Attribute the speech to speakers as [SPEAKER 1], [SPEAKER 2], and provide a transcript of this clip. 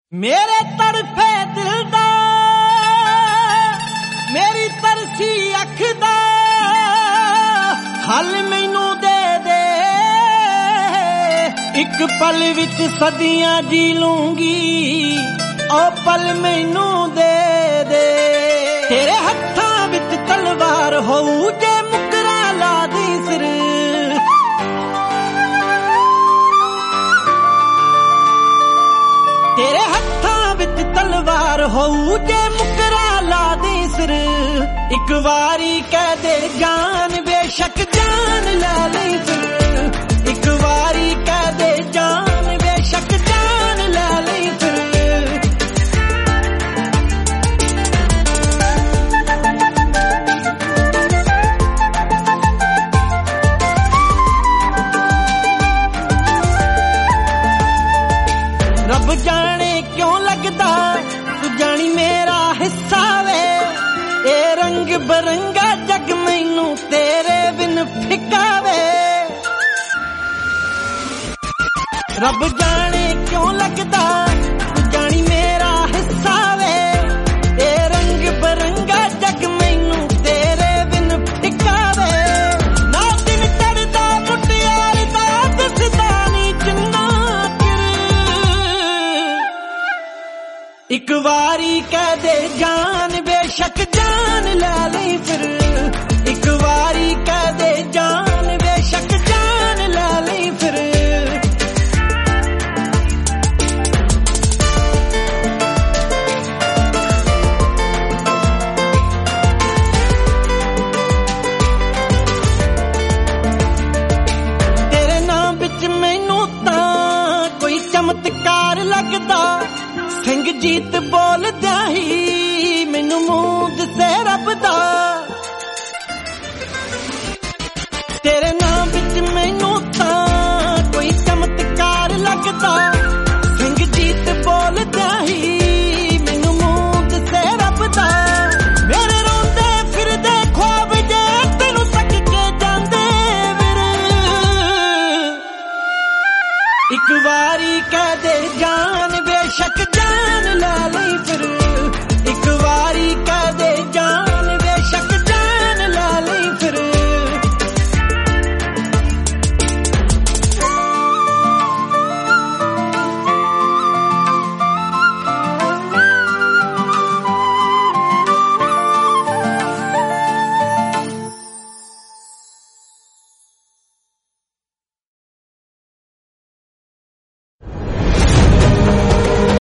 [SPEAKER 1] मेरे तड़फे दिल दा मेरी तरसी अख दा हल मैनू दे दे एक पल विच सदियां जी लूंगी ओ पल मैनू दे दे तेरे हत्थां विच तलवार होऊ जे मुकरा ला दी सिर तेरे हत्थां विच तलवार होऊ जे मुकरा ला दी सिर एक वारी कह दे जान बेशक जान ला ली फिर एक वारी कह दे जान बेशक जान ला ली फिर रब जाने क्यों लगदा तू जानी मेरा हिस्सा वे ए रंग बरंगा जग मैनू तेरे बिन फिका वे रब जाने क्यों लगदा तू जानी मेरा हिस्सा वे ए रंग बरंगा जग मैनू तेरे बिन फिका वे ना दिन चढ़दा मुटियार दा दिसदा नी जिन्ना एक वारी कह दे जान बेशक जान ला ली फिर एक वारी कह दे जान बेशक जान ला ली फिर तेरे नाम विच मैनू तां कोई चमत्कार लगदा सिंह जीत बोलदा ही मैनू मूंद से रब दा तेरे